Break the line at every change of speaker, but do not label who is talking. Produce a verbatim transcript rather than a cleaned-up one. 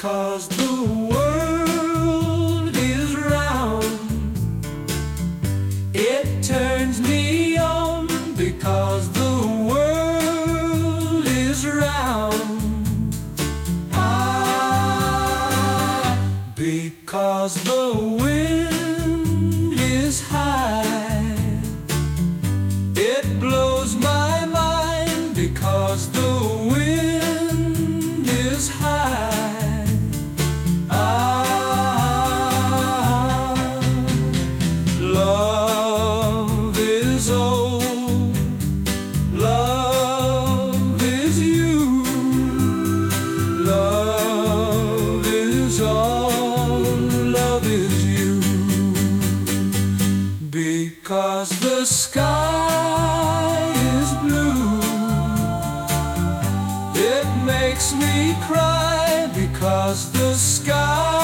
Because the world is round, it turns me on. Because the world is round, ah, because the wind is high, it blows my mind. Because the wind is high, love is old, love is you, love is all, love is you. Because the sky is blue, it makes me cry. Because the sky